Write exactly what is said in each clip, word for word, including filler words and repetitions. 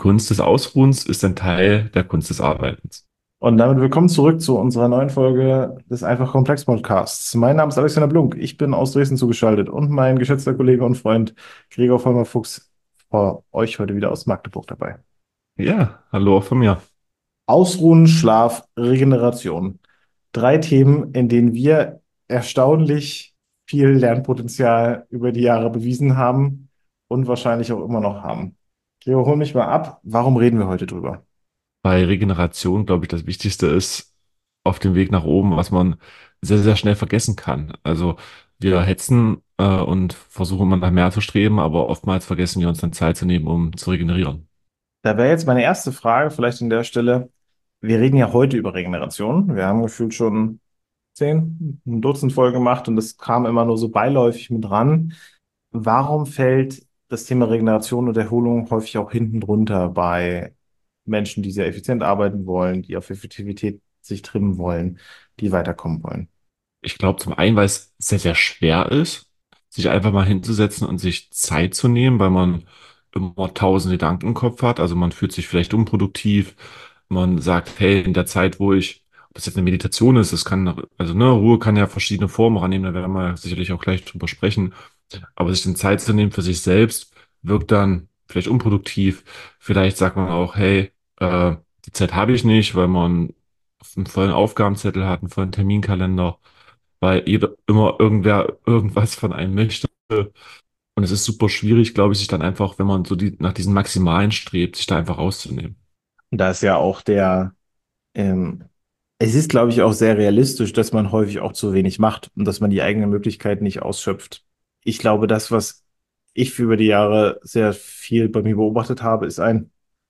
Kunst des Ausruhens ist ein Teil der Kunst des Arbeitens. Und damit willkommen zurück zu unserer neuen Folge des Einfach Komplex Podcasts. Mein Name ist Alexander Blunk, ich bin aus Dresden zugeschaltet und mein geschätzter Kollege und Freund Gregor Vollmer-Fuchs vor euch heute wieder aus Magdeburg dabei. Ja, hallo auch von mir. Ausruhen, Schlaf, Regeneration. Drei Themen, in denen wir erstaunlich viel Lernpotenzial über die Jahre bewiesen haben und wahrscheinlich auch immer noch haben. Gregor, hol mich mal ab. Warum reden wir heute drüber? Bei Regeneration, glaube ich, das Wichtigste ist auf dem Weg nach oben, was man sehr, sehr schnell vergessen kann. Also wir hetzen äh, und versuchen immer nach mehr zu streben, aber oftmals vergessen wir uns dann Zeit zu nehmen, um zu regenerieren. Da wäre jetzt meine erste Frage vielleicht an der Stelle. Wir reden ja heute über Regeneration. Wir haben gefühlt schon zehn, ein Dutzend Folgen gemacht und das kam immer nur so beiläufig mit ran. Warum fällt das Thema Regeneration und Erholung häufig auch hinten drunter bei Menschen, die sehr effizient arbeiten wollen, die auf Effektivität sich trimmen wollen, die weiterkommen wollen? Ich glaube zum einen, weil es sehr, sehr schwer ist, sich einfach mal hinzusetzen und sich Zeit zu nehmen, weil man immer tausend Gedanken im Kopf hat. Also man fühlt sich vielleicht unproduktiv. Man sagt, hey, in der Zeit, wo ich, ob das jetzt eine Meditation ist, das kann, also ne, Ruhe kann ja verschiedene Formen annehmen, da werden wir sicherlich auch gleich drüber sprechen. Aber sich dann Zeit zu nehmen für sich selbst, wirkt dann vielleicht unproduktiv. Vielleicht sagt man auch, hey, äh, die Zeit habe ich nicht, weil man einen vollen Aufgabenzettel hat, einen vollen Terminkalender, weil jeder immer irgendwer irgendwas von einem möchte. Und es ist super schwierig, glaube ich, sich dann einfach, wenn man so die, nach diesen Maximalen strebt, sich da einfach rauszunehmen. Da ist ja auch der, ähm, es ist, glaube ich, auch sehr realistisch, dass man häufig auch zu wenig macht und dass man die eigenen Möglichkeiten nicht ausschöpft. Ich glaube, das, was ich für über die Jahre sehr viel bei mir beobachtet habe, ist ein,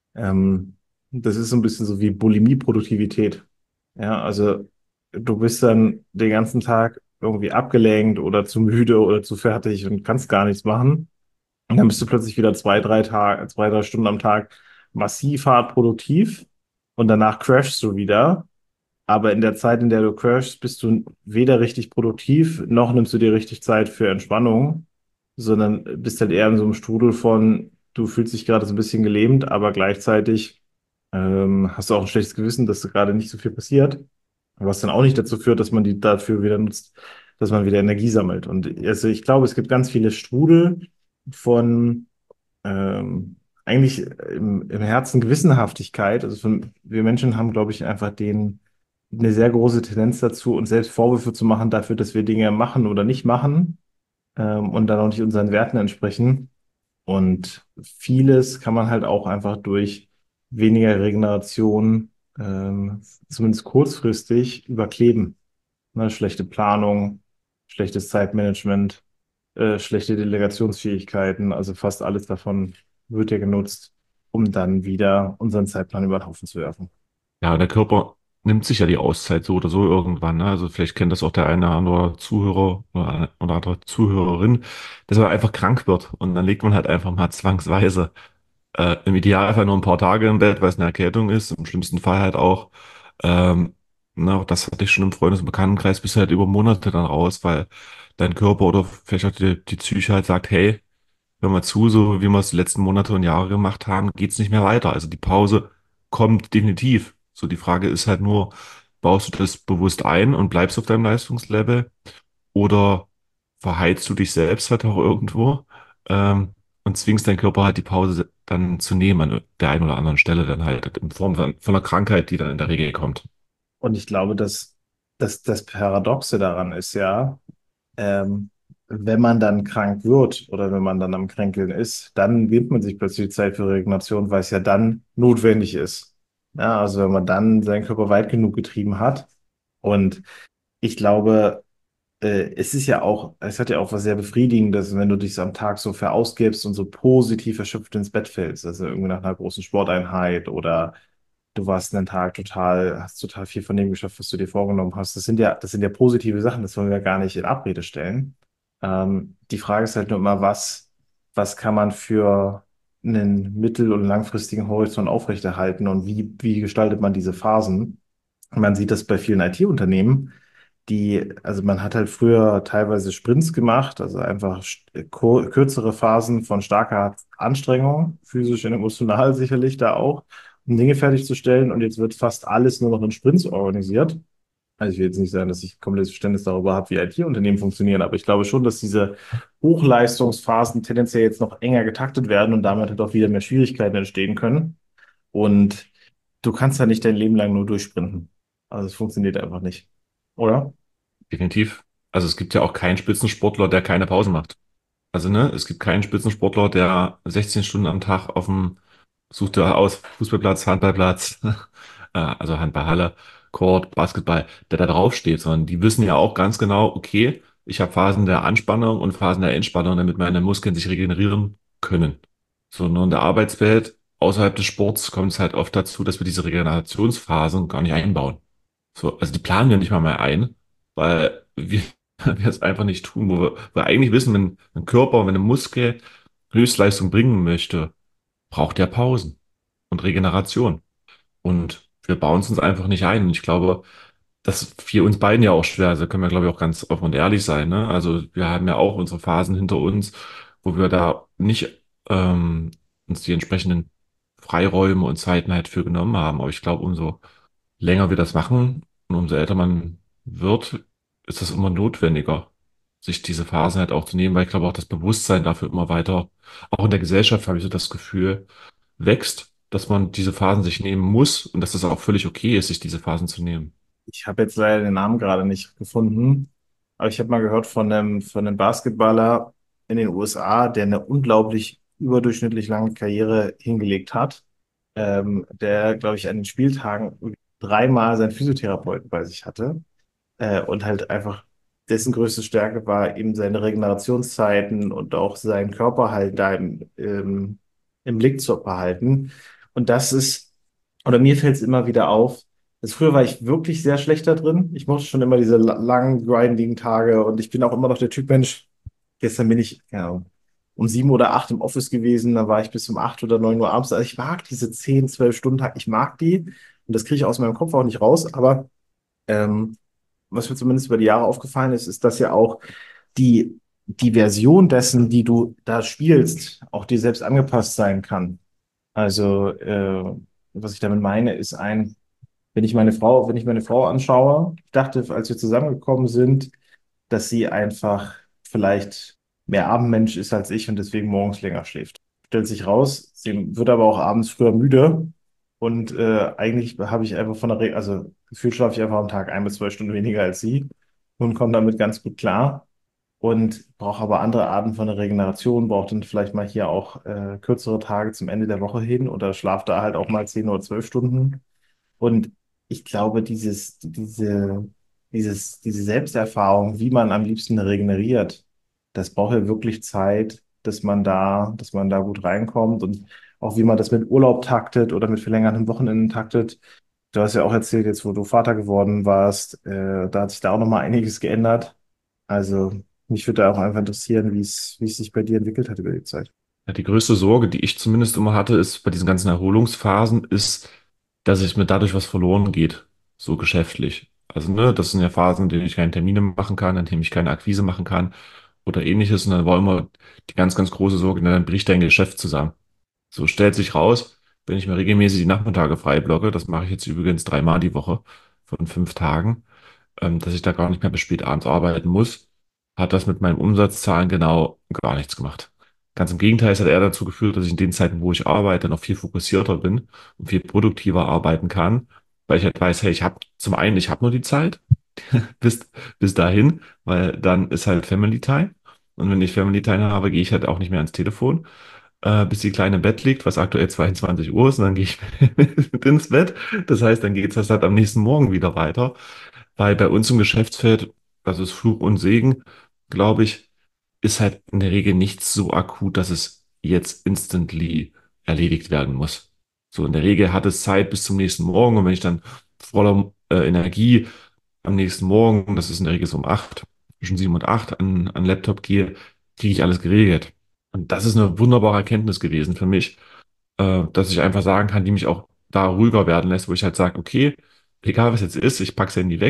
ähm, das ist so ein bisschen so wie Bulimie-Produktivität. Ja, also du bist dann den ganzen Tag irgendwie abgelenkt oder zu müde oder zu fertig und kannst gar nichts machen. Und dann bist du plötzlich wieder zwei, drei Tage, zwei, drei Stunden am Tag massiv hart produktiv und danach crashst du wieder. Aber in der Zeit, in der du crashst, bist du weder richtig produktiv, noch nimmst du dir richtig Zeit für Entspannung, sondern bist halt eher in so einem Strudel von, du fühlst dich gerade so ein bisschen gelähmt, aber gleichzeitig ähm, hast du auch ein schlechtes Gewissen, dass gerade nicht so viel passiert. Was dann auch nicht dazu führt, dass man die dafür wieder nutzt, dass man wieder Energie sammelt. Und also ich glaube, es gibt ganz viele Strudel von ähm, eigentlich im, im Herzen Gewissenhaftigkeit. Also von, wir Menschen haben, glaube ich, einfach den, eine sehr große Tendenz dazu, uns selbst Vorwürfe zu machen dafür, dass wir Dinge machen oder nicht machen ähm, und dann auch nicht unseren Werten entsprechen. Und vieles kann man halt auch einfach durch weniger Regeneration, ähm, zumindest kurzfristig, überkleben. Ne, schlechte Planung, schlechtes Zeitmanagement, äh, schlechte Delegationsfähigkeiten, also fast alles davon wird ja genutzt, um dann wieder unseren Zeitplan über den Haufen zu werfen. Ja, der Körper nimmt sich ja die Auszeit so oder so irgendwann. Ne? Also vielleicht kennt das auch der eine oder andere Zuhörer oder eine oder andere Zuhörerin, dass man einfach krank wird und dann legt man halt einfach mal zwangsweise äh, im Idealfall nur ein paar Tage im Bett, weil es eine Erkältung ist, im schlimmsten Fall halt auch. Ähm, na, auch das hatte ich schon im Freundes- und Bekanntenkreis, bist du halt über Monate dann raus, weil dein Körper oder vielleicht auch die, die Psyche halt sagt, hey, hör mal zu, so wie wir es die letzten Monate und Jahre gemacht haben, geht's nicht mehr weiter. Also die Pause kommt definitiv. So, die Frage ist halt nur, baust du das bewusst ein und bleibst auf deinem Leistungslevel oder verheizt du dich selbst halt auch irgendwo ähm, und zwingst deinen Körper halt die Pause dann zu nehmen an der einen oder anderen Stelle dann halt in Form von, von einer Krankheit, die dann in der Regel kommt. Und ich glaube, dass, dass das Paradoxe daran ist ja, ähm, wenn man dann krank wird oder wenn man dann am Kränkeln ist, dann nimmt man sich plötzlich Zeit für Regeneration, weil es ja dann notwendig ist. Ja, also wenn man dann seinen Körper weit genug getrieben hat. Und ich glaube, äh, es ist ja auch, es hat ja auch was sehr Befriedigendes, wenn du dich so am Tag so verausgibst und so positiv erschöpft ins Bett fällst. Also irgendwie nach einer großen Sporteinheit oder du warst einen Tag total, hast total viel von dem geschafft, was du dir vorgenommen hast. Das sind ja, das sind ja positive Sachen, das wollen wir gar nicht in Abrede stellen. Ähm, die Frage ist halt nur immer, was, was kann man für einen mittel- und langfristigen Horizont aufrechterhalten und wie, wie gestaltet man diese Phasen? Man sieht das bei vielen I T-Unternehmen, die, also man hat halt früher teilweise Sprints gemacht, also einfach st- kur- kürzere Phasen von starker Anstrengung, physisch und emotional sicherlich da auch, um Dinge fertigzustellen. Und jetzt wird fast alles nur noch in Sprints organisiert. Also ich will jetzt nicht sagen, dass ich komplettes Verständnis darüber habe, wie I T-Unternehmen funktionieren, aber ich glaube schon, dass diese Hochleistungsphasen tendenziell jetzt noch enger getaktet werden und damit halt auch wieder mehr Schwierigkeiten entstehen können. Und du kannst da nicht dein Leben lang nur durchsprinten. Also es funktioniert einfach nicht. Oder? Definitiv. Also es gibt ja auch keinen Spitzensportler, der keine Pause macht. Also, ne, es gibt keinen Spitzensportler, der sechzehn Stunden am Tag auf dem, sucht er aus, Fußballplatz, Handballplatz, äh, also Handballhalle, Court, Basketball, der da drauf steht, sondern die wissen ja auch ganz genau, okay, ich habe Phasen der Anspannung und Phasen der Entspannung, damit meine Muskeln sich regenerieren können. So, nur in der Arbeitswelt, außerhalb des Sports, kommt es halt oft dazu, dass wir diese Regenerationsphasen gar nicht einbauen. So, also die planen wir nicht mal mehr ein, weil wir, wir es einfach nicht tun, wo wir, wo wir eigentlich wissen, wenn ein Körper, wenn ein Muskel Höchstleistung bringen möchte, braucht er Pausen und Regeneration. Und wir bauen es uns einfach nicht ein. Und ich glaube, das fiel uns beiden ja auch schwer. Also können wir, glaube ich, auch ganz offen und ehrlich sein. Ne? Also wir haben ja auch unsere Phasen hinter uns, wo wir da nicht ähm, uns die entsprechenden Freiräume und Zeiten halt für genommen haben. Aber ich glaube, umso länger wir das machen und umso älter man wird, ist das immer notwendiger, sich diese Phasen halt auch zu nehmen, weil ich glaube auch das Bewusstsein dafür immer weiter, auch in der Gesellschaft habe ich so das Gefühl, wächst, dass man diese Phasen sich nehmen muss und dass es auch völlig okay ist, sich diese Phasen zu nehmen. Ich habe jetzt leider den Namen gerade nicht gefunden, aber ich habe mal gehört von einem, von einem Basketballer in den U S A, der eine unglaublich überdurchschnittlich lange Karriere hingelegt hat, ähm, der, glaube ich, an den Spieltagen dreimal seinen Physiotherapeuten bei sich hatte. Äh, und halt einfach dessen größte Stärke war eben seine Regenerationszeiten und auch seinen Körper halt da im, ähm, im Blick zu behalten. Und das ist, oder mir fällt es immer wieder auf, dass früher war ich wirklich sehr schlecht da drin. Ich mochte schon immer diese la- langen, grindigen Tage und ich bin auch immer noch der Typ Mensch. Gestern bin ich, ja, um sieben oder acht im Office gewesen, dann war ich bis um acht oder neun Uhr abends. Also ich mag diese zehn, zwölf Stunden Tag, ich mag die und das kriege ich aus meinem Kopf auch nicht raus, aber ähm, was mir zumindest über die Jahre aufgefallen ist, ist, dass ja auch die, die Version dessen, die du da spielst, auch dir selbst angepasst sein kann. Also, äh, was ich damit meine, ist ein, wenn ich meine Frau, wenn ich meine Frau anschaue, ich dachte, als wir zusammengekommen sind, dass sie einfach vielleicht mehr Abendmensch ist als ich und deswegen morgens länger schläft. Stellt sich raus, sie wird aber auch abends früher müde und äh, eigentlich habe ich einfach von der Regel, also gefühlt schlafe ich einfach am Tag ein bis zwei Stunden weniger als sie und komme damit ganz gut klar und brauche aber andere Arten von der Regeneration, brauche dann vielleicht mal hier auch äh, kürzere Tage zum Ende der Woche hin oder schlafe da halt auch mal zehn oder zwölf Stunden. Und ich glaube, dieses, diese, dieses, diese Selbsterfahrung, wie man am liebsten regeneriert, das braucht ja wirklich Zeit, dass man da, dass man da gut reinkommt und auch wie man das mit Urlaub taktet oder mit verlängerten Wochenenden taktet. Du hast ja auch erzählt, jetzt wo du Vater geworden warst, äh, da hat sich da auch nochmal einiges geändert. Also mich würde da auch einfach interessieren, wie es, wie es sich bei dir entwickelt hat über die Zeit. Ja, die größte Sorge, die ich zumindest immer hatte, ist bei diesen ganzen Erholungsphasen, ist, dass es mir dadurch was verloren geht, so geschäftlich. Also, ne, das sind ja Phasen, in denen ich keine Termine machen kann, in denen ich keine Akquise machen kann oder ähnliches. Und dann war immer die ganz, ganz große Sorge, na, dann bricht dein Geschäft zusammen. So stellt sich raus, wenn ich mir regelmäßig die Nachmittage frei blocke, das mache ich jetzt übrigens dreimal die Woche von fünf Tagen, ähm, dass ich da gar nicht mehr bis spät abends arbeiten muss, hat das mit meinen Umsatzzahlen genau gar nichts gemacht. Ganz im Gegenteil, es hat eher dazu geführt, dass ich in den Zeiten, wo ich arbeite, noch viel fokussierter bin und viel produktiver arbeiten kann, weil ich halt weiß, hey, ich habe zum einen, ich habe nur die Zeit bis, bis dahin, weil dann ist halt Family Time. Und wenn ich Family Time habe, gehe ich halt auch nicht mehr ans Telefon, äh, bis die Kleine im Bett liegt, was aktuell zweiundzwanzig Uhr ist, und dann gehe ich mit ins Bett. Das heißt, dann geht es halt am nächsten Morgen wieder weiter. Weil bei uns im Geschäftsfeld, das ist Fluch und Segen, glaube ich, ist halt in der Regel nichts so akut, dass es jetzt instantly erledigt werden muss. So in der Regel hat es Zeit bis zum nächsten Morgen und wenn ich dann voller äh, Energie am nächsten Morgen, das ist in der Regel so um acht, zwischen sieben und acht an, an den Laptop gehe, kriege ich alles geregelt. Und das ist eine wunderbare Erkenntnis gewesen für mich, äh, dass ich einfach sagen kann, die mich auch da ruhiger werden lässt, wo ich halt sage, okay, egal was jetzt ist, ich pack's Handy weg,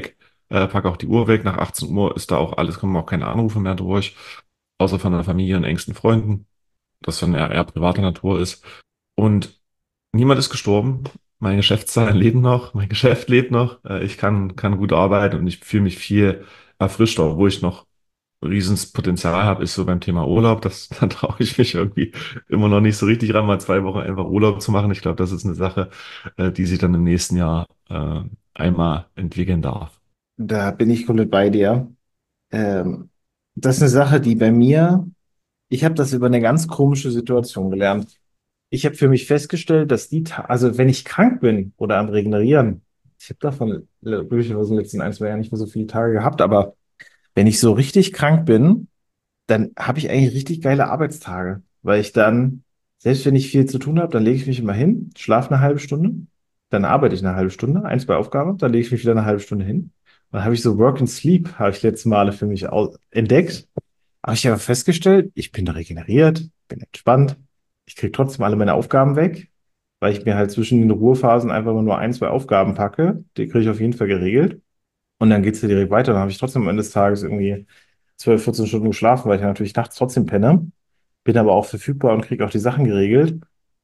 äh, pack auch die Uhr weg. Nach achtzehn Uhr ist da auch alles, kommen auch keine Anrufe mehr durch, außer von der Familie und engsten Freunden, das dann eher, eher privater Natur ist. Und niemand ist gestorben. Mein Geschäftszahlen leben noch, mein Geschäft lebt noch. Äh, ich kann, kann gut arbeiten und ich fühle mich viel erfrischter, wo ich noch riesens Potenzial habe, ist so beim Thema Urlaub. Das, da traue ich mich irgendwie immer noch nicht so richtig ran, mal zwei Wochen einfach Urlaub zu machen. Ich glaube, das ist eine Sache, äh, die sich dann im nächsten Jahr äh, einmal entwickeln darf. Da bin ich komplett bei dir. Ähm, Das ist eine Sache, die bei mir, ich habe das über eine ganz komische Situation gelernt. Ich habe für mich festgestellt, dass die, Ta- also wenn ich krank bin oder am Regenerieren, ich habe davon glücklicherweise in den letzten ein, zwei Jahren nicht mehr so viele Tage gehabt, aber wenn ich so richtig krank bin, dann habe ich eigentlich richtig geile Arbeitstage, weil ich dann, selbst wenn ich viel zu tun habe, dann lege ich mich immer hin, schlafe eine halbe Stunde, dann arbeite ich eine halbe Stunde, ein, zwei Aufgaben, dann lege ich mich wieder eine halbe Stunde hin. Und dann habe ich so Work and Sleep, habe ich letzte Male für mich au- entdeckt. Habe ich aber festgestellt, ich bin regeneriert, bin entspannt, ich kriege trotzdem alle meine Aufgaben weg, weil ich mir halt zwischen den Ruhephasen einfach immer nur ein, zwei Aufgaben packe. Die kriege ich auf jeden Fall geregelt. Und dann geht es ja direkt weiter. Dann habe ich trotzdem am Ende des Tages irgendwie zwölf, vierzehn Stunden geschlafen, weil ich ja natürlich nachts trotzdem penne. Bin aber auch verfügbar und kriege auch die Sachen geregelt.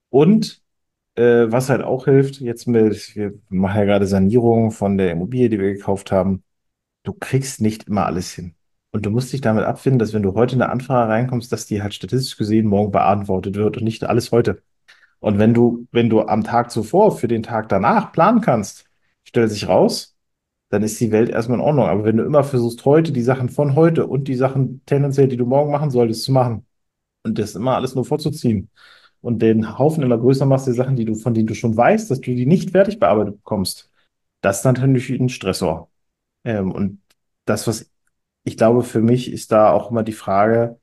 Und äh, was halt auch hilft, jetzt mit, wir machen ja gerade Sanierung von der Immobilie, die wir gekauft haben. Du kriegst nicht immer alles hin. Und du musst dich damit abfinden, dass wenn du heute in eine Anfrage reinkommst, dass die halt statistisch gesehen morgen beantwortet wird und nicht alles heute. Und wenn du, wenn du am Tag zuvor für den Tag danach planen kannst, stellt sich raus, dann ist die Welt erstmal in Ordnung. Aber wenn du immer versuchst, heute die Sachen von heute und die Sachen tendenziell, die du morgen machen solltest, zu machen und das immer alles nur vorzuziehen und den Haufen immer größer machst, die Sachen, die du, von denen du schon weißt, dass du die nicht fertig bearbeitet bekommst, das ist dann natürlich ein Stressor. Ähm, und das, was ich glaube, für mich ist da auch immer die Frage,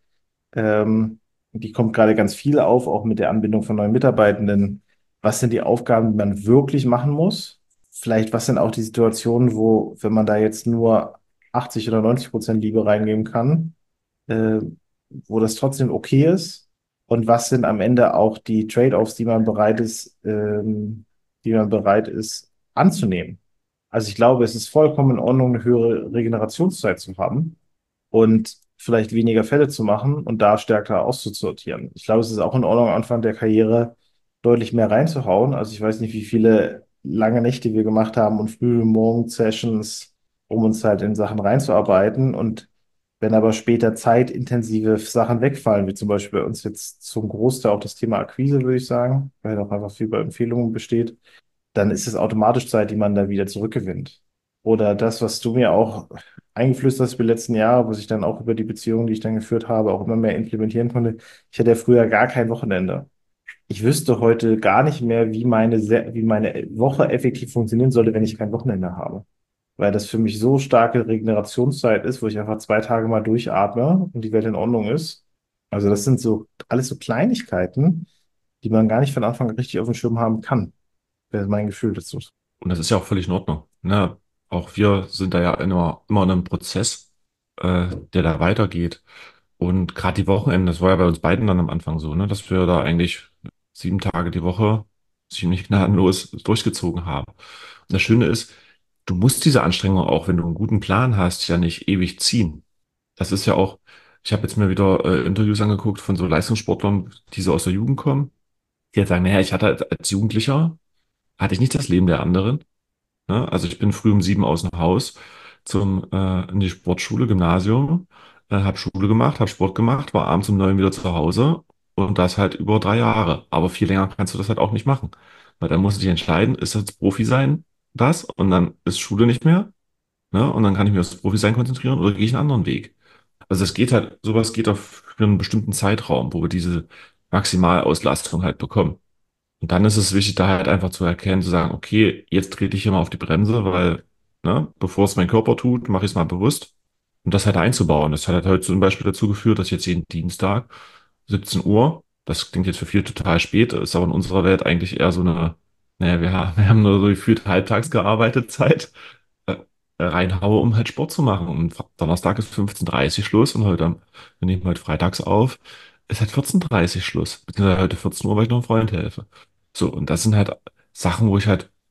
ähm, die kommt gerade ganz viel auf, auch mit der Anbindung von neuen Mitarbeitenden. Was sind die Aufgaben, die man wirklich machen muss? Vielleicht, was sind auch die Situationen, wo, wenn man da jetzt nur achtzig oder neunzig Prozent Liebe reingeben kann, äh, wo das trotzdem okay ist? Und was sind am Ende auch die Trade-offs, die man bereit ist, ähm, die man bereit ist anzunehmen? Also ich glaube, es ist vollkommen in Ordnung, eine höhere Regenerationszeit zu haben und vielleicht weniger Fälle zu machen und da stärker auszusortieren. Ich glaube, es ist auch in Ordnung, am Anfang der Karriere deutlich mehr reinzuhauen. Also ich weiß nicht, wie viele lange Nächte wir gemacht haben und frühe Morgen-Sessions, um uns halt in Sachen reinzuarbeiten. Und wenn aber später zeitintensive Sachen wegfallen, wie zum Beispiel bei uns jetzt zum Großteil auch das Thema Akquise, würde ich sagen, weil auch einfach viel bei Empfehlungen besteht, dann ist es automatisch Zeit, die man da wieder zurückgewinnt. Oder das, was du mir auch eingeflüstert hast über die letzten Jahre, was ich dann auch über die Beziehungen, die ich dann geführt habe, auch immer mehr implementieren konnte. Ich hatte ja früher gar kein Wochenende. Ich wüsste heute gar nicht mehr, wie meine, Se- wie meine Woche effektiv funktionieren sollte, wenn ich kein Wochenende habe. Weil das für mich so starke Regenerationszeit ist, wo ich einfach zwei Tage mal durchatme und die Welt in Ordnung ist. Also das sind so alles so Kleinigkeiten, die man gar nicht von Anfang an richtig auf dem Schirm haben kann. Wäre mein Gefühl dazu. Und das ist ja auch völlig in Ordnung. Ne? Auch wir sind da ja immer, immer in einem Prozess, äh, der da weitergeht. Und gerade die Wochenenden, das war ja bei uns beiden dann am Anfang so, ne, dass wir da eigentlich sieben Tage die Woche ziemlich gnadenlos durchgezogen haben. Und das Schöne ist, du musst diese Anstrengung auch, wenn du einen guten Plan hast, ja nicht ewig ziehen. Das ist ja auch, ich habe jetzt mir wieder äh, Interviews angeguckt von so Leistungssportlern, die so aus der Jugend kommen, die halt sagen, naja, ich hatte als als Jugendlicher, hatte ich nicht das Leben der anderen. Ne? Also ich bin früh um sieben aus dem Haus zum, äh, in die Sportschule, Gymnasium, äh, habe Schule gemacht, habe Sport gemacht, war abends um neun wieder zu Hause und das halt über drei Jahre. Aber viel länger kannst du das halt auch nicht machen. Weil dann musst du dich entscheiden, ist das Profi sein, das? Und dann ist Schule nicht mehr, ne? Und dann kann ich mich aufs Profi sein konzentrieren oder gehe ich einen anderen Weg. Also es geht halt, sowas geht auf einen bestimmten Zeitraum, wo wir diese Maximalauslastung halt bekommen. Und dann ist es wichtig, da halt einfach zu erkennen, zu sagen, okay, jetzt trete ich hier mal auf die Bremse, weil, ne, bevor es mein Körper tut, mache ich es mal bewusst. Und das halt einzubauen. Das hat halt heute zum Beispiel dazu geführt, dass jetzt jeden Dienstag siebzehn Uhr, das klingt jetzt für viele total spät, ist aber in unserer Welt eigentlich eher so eine, naja, wir haben, wir haben nur so gefühlt halbtags gearbeitet Zeit, äh, reinhaue, um halt Sport zu machen. Und Donnerstag ist fünfzehn Uhr dreißig Schluss und heute, am- wir nehmen heute freitags auf, ist halt vierzehn Uhr dreißig Schluss. Beziehungsweise heute vierzehn Uhr, weil ich noch einem Freund helfe. So, und das sind halt Sachen, wo ich halt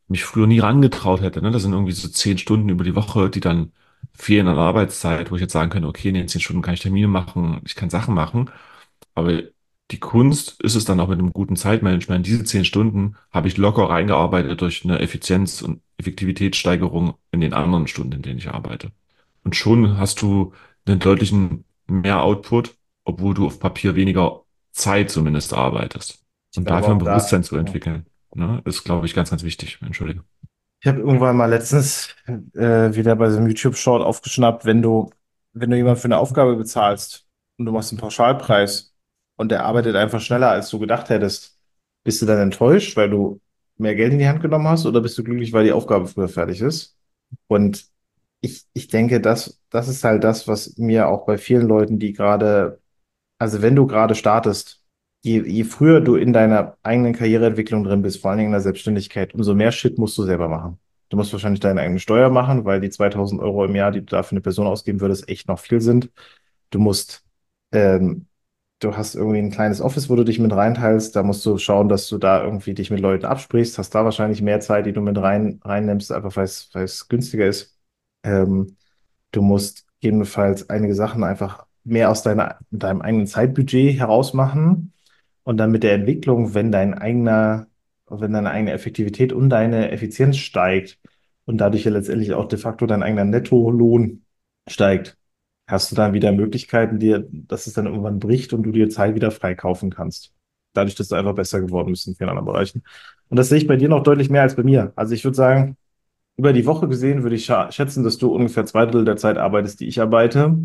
mich früher nie rangetraut hätte. Ne? Das sind irgendwie so zehn Stunden über die Woche, die dann fehlen an der Arbeitszeit, wo ich jetzt sagen könnte, okay, in den zehn Stunden kann ich Termine machen, ich kann Sachen machen. Aber die Kunst ist es dann auch mit einem guten Zeitmanagement. Diese zehn Stunden habe ich locker reingearbeitet durch eine Effizienz- und Effektivitätssteigerung in den anderen Stunden, in denen ich arbeite. Und schon hast du einen deutlichen mehr Output, obwohl du auf Papier weniger Zeit zumindest arbeitest. Ich Und glaube dafür ein auch da. Bewusstsein zu entwickeln, ne, ist, glaube ich, ganz, ganz wichtig. Entschuldige. Ich habe irgendwann mal letztens äh, wieder bei so einem YouTube-Short aufgeschnappt, wenn du, wenn du jemand für eine Aufgabe bezahlst und du machst einen Pauschalpreis und der arbeitet einfach schneller, als du gedacht hättest, bist du dann enttäuscht, weil du mehr Geld in die Hand genommen hast, oder bist du glücklich, weil die Aufgabe früher fertig ist? Und ich, ich denke, das, das ist halt das, was mir auch bei vielen Leuten, die gerade, also wenn du gerade startest, je, je früher du in deiner eigenen Karriereentwicklung drin bist, vor allen Dingen in der Selbstständigkeit, umso mehr Shit musst du selber machen. Du musst wahrscheinlich deine eigene Steuer machen, weil die zweitausend Euro im Jahr, die du da für eine Person ausgeben würdest, echt noch viel sind. Du musst, ähm, du hast irgendwie ein kleines Office, wo du dich mit reinteilst. Da musst du schauen, dass du da irgendwie dich mit Leuten absprichst. Hast da wahrscheinlich mehr Zeit, die du mit rein, reinnimmst, einfach weil es, weil es günstiger ist. Ähm, Du musst gegebenenfalls einige Sachen einfach mehr aus deiner, deinem eigenen Zeitbudget herausmachen und dann mit der Entwicklung, wenn dein eigener, wenn deine eigene Effektivität und deine Effizienz steigt und dadurch ja letztendlich auch de facto dein eigener Nettolohn steigt, hast du dann wieder Möglichkeiten, dir, dass es dann irgendwann bricht und du dir Zeit wieder freikaufen kannst. Dadurch, dass du einfach besser geworden bist in vielen anderen Bereichen. Und das sehe ich bei dir noch deutlich mehr als bei mir. Also ich würde sagen, über die Woche gesehen würde ich scha- schätzen, dass du ungefähr zwei Drittel der Zeit arbeitest, die ich arbeite,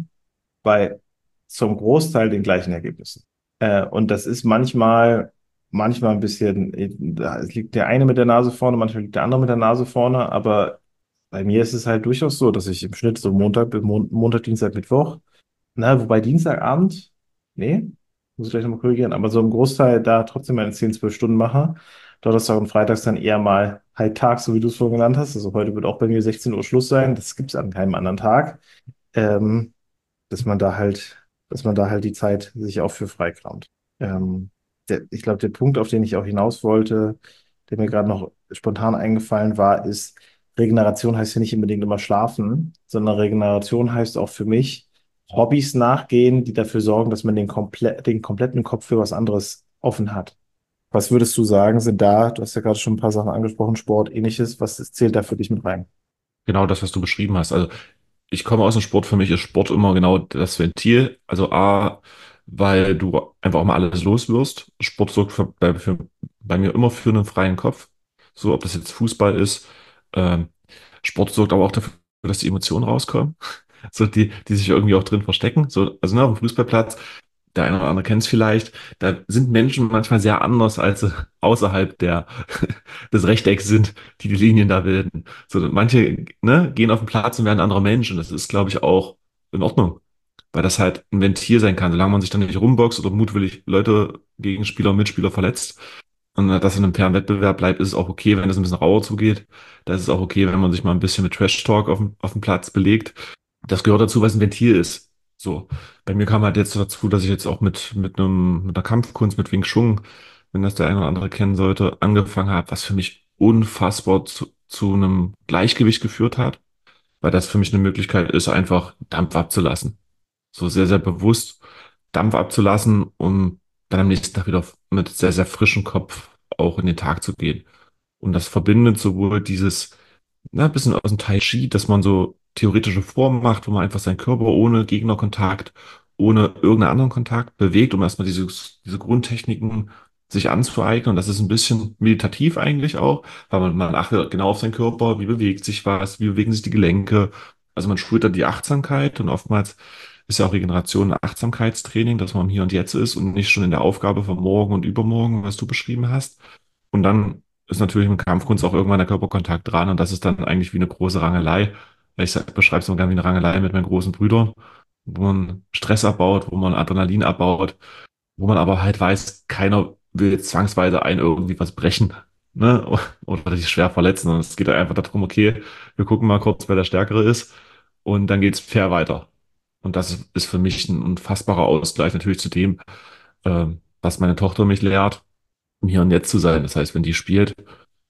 bei zum Großteil den gleichen Ergebnissen. Äh, und das ist manchmal, manchmal ein bisschen, äh, da es liegt der eine mit der Nase vorne, manchmal liegt der andere mit der Nase vorne, aber bei mir ist es halt durchaus so, dass ich im Schnitt so Montag, bis Mon Montag, Dienstag, Mittwoch, na, wobei Dienstagabend, nee, muss ich gleich nochmal korrigieren, aber so im Großteil da trotzdem meine zehn, zwölf Stunden mache. Donnerstag und Freitags dann eher mal halbtags, so wie du es vorhin genannt hast. Also heute wird auch bei mir sechzehn Uhr Schluss sein. Das gibt es an keinem anderen Tag. Ähm, dass man da halt, dass man da halt die Zeit sich auch für freikramt. Ähm, der, ich glaube, der Punkt, auf den ich auch hinaus wollte, der mir gerade noch spontan eingefallen war, ist, Regeneration heißt ja nicht unbedingt immer schlafen, sondern Regeneration heißt auch für mich Hobbys nachgehen, die dafür sorgen, dass man den, komple den kompletten Kopf für was anderes offen hat. Was würdest du sagen, sind da, du hast ja gerade schon ein paar Sachen angesprochen, Sport, ähnliches, was zählt da für dich mit rein? Genau das, was du beschrieben hast. Also ich komme aus dem Sport, für mich ist Sport immer genau das Ventil. Also A, weil du einfach auch mal alles los wirst. Sport sorgt für, bei, für, bei mir immer für einen freien Kopf. So, ob das jetzt Fußball ist. Ähm, Sport sorgt aber auch dafür, dass die Emotionen rauskommen. So, die, die sich irgendwie auch drin verstecken. So, also ne, auf dem Fußballplatz, der eine oder andere kennt es vielleicht, da sind Menschen manchmal sehr anders, als sie außerhalb der, des Rechtecks sind, die die Linien da bilden. So, manche, ne, gehen auf den Platz und werden andere Menschen. Das ist, glaube ich, auch in Ordnung. Weil das halt ein Ventil sein kann, solange man sich dann nicht rumboxt oder mutwillig Leute, Gegenspieler, Mitspieler verletzt. Und das in einem fairen Wettbewerb bleibt, ist es auch okay, wenn es ein bisschen rauer zugeht. Da ist es auch okay, wenn man sich mal ein bisschen mit Trash-Talk auf dem, auf dem Platz belegt. Das gehört dazu, was ein Ventil ist. So. Bei mir kam halt jetzt dazu, dass ich jetzt auch mit, mit einem, mit einer Kampfkunst, mit Wing Chun, wenn das der eine oder andere kennen sollte, angefangen habe, was für mich unfassbar zu, zu einem Gleichgewicht geführt hat, weil das für mich eine Möglichkeit ist, einfach Dampf abzulassen. So sehr, sehr bewusst Dampf abzulassen, um dann am nächsten Tag wieder mit sehr, sehr frischem Kopf auch in den Tag zu gehen. Und das verbindet sowohl dieses, na, ein bisschen aus dem Tai Chi, dass man so theoretische Formen macht, wo man einfach seinen Körper ohne Gegnerkontakt, ohne irgendeinen anderen Kontakt bewegt, um erstmal diese, diese Grundtechniken sich anzueignen. Und das ist ein bisschen meditativ eigentlich auch, weil man, man achtet genau auf seinen Körper, wie bewegt sich was, wie bewegen sich die Gelenke. Also man schult da die Achtsamkeit und oftmals ist ja auch Regeneration ein Achtsamkeitstraining, dass man im Hier und Jetzt ist und nicht schon in der Aufgabe von morgen und übermorgen, was du beschrieben hast. Und dann ist natürlich mit Kampfkunst auch irgendwann der Körperkontakt dran und das ist dann eigentlich wie eine große Rangelei. Ich beschreibe es immer gerne wie eine Rangelei mit meinen großen Brüdern, wo man Stress abbaut, wo man Adrenalin abbaut, wo man aber halt weiß, keiner will jetzt zwangsweise einen irgendwie was brechen, ne? Oder sich schwer verletzen. Und es geht einfach darum, okay, wir gucken mal kurz, wer der Stärkere ist und dann geht's fair weiter. Und das ist ist für mich ein unfassbarer Ausgleich natürlich zu dem, ähm, was meine Tochter mich lehrt, im Hier und Jetzt zu sein. Das heißt, wenn die spielt,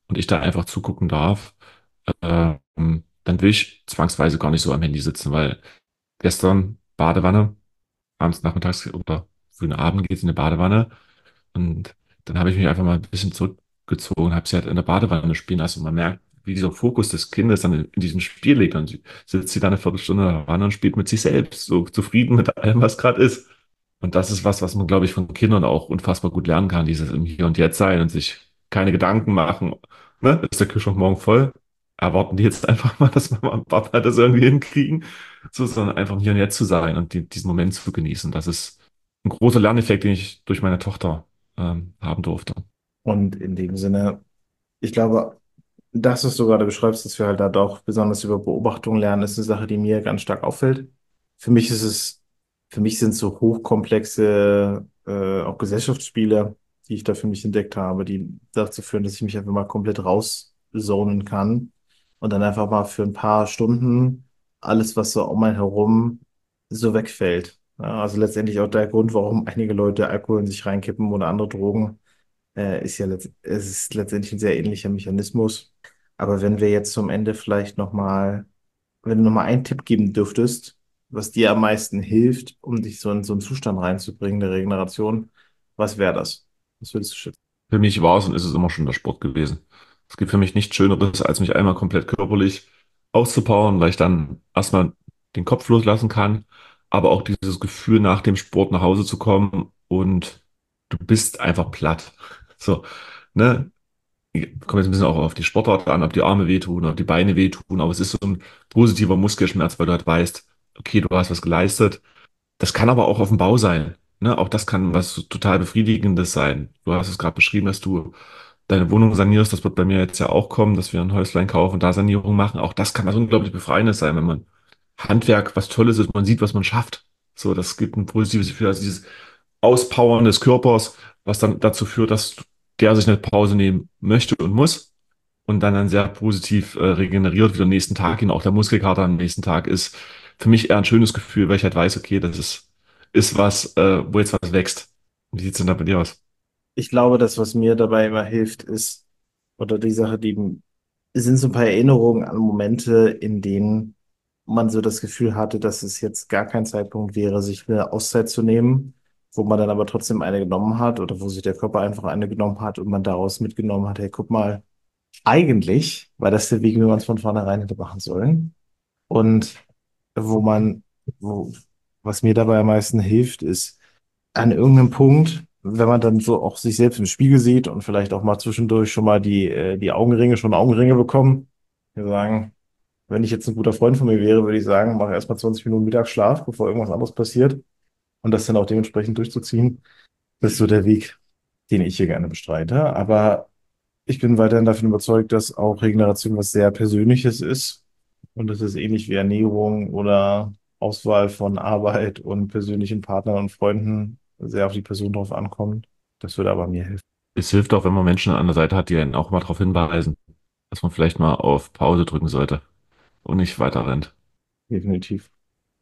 und ich da einfach zugucken darf, ähm, dann will ich zwangsweise gar nicht so am Handy sitzen, weil gestern Badewanne, abends, nachmittags oder frühen Abend geht's in eine Badewanne und dann habe ich mich einfach mal ein bisschen zurückgezogen, habe sie halt in der Badewanne spielen lassen und man merkt, wie dieser Fokus des Kindes dann in, in diesem Spiel liegt. Und sie sitzt sie dann eine Viertelstunde in der Wanne und spielt mit sich selbst, so zufrieden mit allem, was gerade ist. Und das ist was, was man, glaube ich, von Kindern auch unfassbar gut lernen kann, dieses im Hier und Jetzt sein und sich keine Gedanken machen. Ne? Ist der Kühlschrank morgen voll? Erwarten die jetzt einfach mal, dass Mama und Papa das irgendwie hinkriegen? So, sondern einfach im Hier und Jetzt zu sein und die, diesen Moment zu genießen. Das ist ein großer Lerneffekt, den ich durch meine Tochter ähm, haben durfte. Und in dem Sinne, ich glaube, das, was du gerade beschreibst, dass wir halt da doch besonders über Beobachtung lernen, ist eine Sache, die mir ganz stark auffällt. Für mich ist es, für mich sind so hochkomplexe, äh, auch Gesellschaftsspiele, die ich da für mich entdeckt habe, die dazu führen, dass ich mich einfach mal komplett rauszonen kann und dann einfach mal für ein paar Stunden alles, was so um einen herum so wegfällt. Ja, also letztendlich auch der Grund, warum einige Leute Alkohol in sich reinkippen oder andere Drogen äh, ist ja letzt es ist letztendlich ein sehr ähnlicher Mechanismus. Aber wenn wir jetzt zum Ende vielleicht nochmal, wenn du nochmal einen Tipp geben dürftest, was dir am meisten hilft, um dich so in so einen Zustand reinzubringen, der Regeneration, was wäre das? Was würdest du schätzen? Für mich war es und ist es immer schon der Sport gewesen. Es gibt für mich nichts Schöneres, als mich einmal komplett körperlich auszupowern, weil ich dann erstmal den Kopf loslassen kann, aber auch dieses Gefühl, nach dem Sport nach Hause zu kommen und du bist einfach platt. So, ne? Kommt jetzt ein bisschen auch auf die Sportart an, ob die Arme wehtun, ob die Beine wehtun, aber es ist so ein positiver Muskelschmerz, weil du halt weißt, okay, du hast was geleistet. Das kann aber auch auf dem Bau sein. Ne? Auch das kann was total Befriedigendes sein. Du hast es gerade beschrieben, dass du deine Wohnung sanierst. Das wird bei mir jetzt ja auch kommen, dass wir ein Häuslein kaufen und da Sanierung machen. Auch das kann was unglaublich Befreiendes sein, wenn man Handwerk was Tolles ist, man sieht, was man schafft. So, das gibt ein positives Gefühl, also dieses Auspowern des Körpers, was dann dazu führt, dass der sich eine Pause nehmen möchte und muss und dann dann sehr positiv äh, regeneriert wieder am nächsten Tag hin. Auch der Muskelkater am nächsten Tag ist für mich eher ein schönes Gefühl, weil ich halt weiß, okay, das ist, ist was, äh, wo jetzt was wächst. Wie sieht's denn da bei dir aus? Ich glaube, das, was mir dabei immer hilft, ist, oder die Sache, die sind so ein paar Erinnerungen an Momente, in denen man so das Gefühl hatte, dass es jetzt gar kein Zeitpunkt wäre, sich eine Auszeit zu nehmen, wo man dann aber trotzdem eine genommen hat oder wo sich der Körper einfach eine genommen hat und man daraus mitgenommen hat, hey, guck mal, eigentlich war das der Weg, wie man es von vornherein hätte machen sollen. Und wo man, wo, was mir dabei am meisten hilft, ist an irgendeinem Punkt, wenn man dann so auch sich selbst im Spiegel sieht und vielleicht auch mal zwischendurch schon mal die, äh, die Augenringe, schon Augenringe bekommen. Wir sagen, wenn ich jetzt ein guter Freund von mir wäre, würde ich sagen, mach erstmal zwanzig Minuten Mittagsschlaf, bevor irgendwas anderes passiert und das dann auch dementsprechend durchzuziehen. Das ist so der Weg, den ich hier gerne bestreite. Aber ich bin weiterhin davon überzeugt, dass auch Regeneration was sehr Persönliches ist. Und das ist ähnlich wie Ernährung oder Auswahl von Arbeit und persönlichen Partnern und Freunden sehr auf die Person drauf ankommt. Das würde aber mir helfen, Es hilft auch, wenn man Menschen an der Seite hat, die einen auch mal darauf hinweisen, dass man vielleicht mal auf Pause drücken sollte und nicht weiter rennt. definitiv.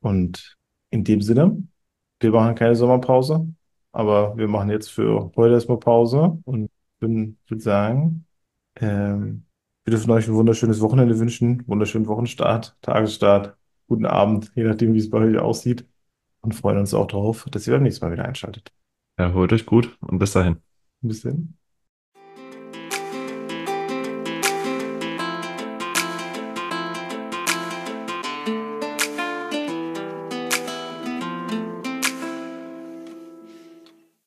Und in dem Sinne, wir machen keine Sommerpause, aber wir machen jetzt für heute erstmal Pause und würden, würde sagen, ähm, wir dürfen euch ein wunderschönes Wochenende wünschen, wunderschönen Wochenstart, Tagesstart, guten Abend, je nachdem, wie es bei euch aussieht. Und freuen uns auch darauf, dass ihr beim nächsten Mal wieder einschaltet. Erholt euch gut und bis dahin. Bis dann.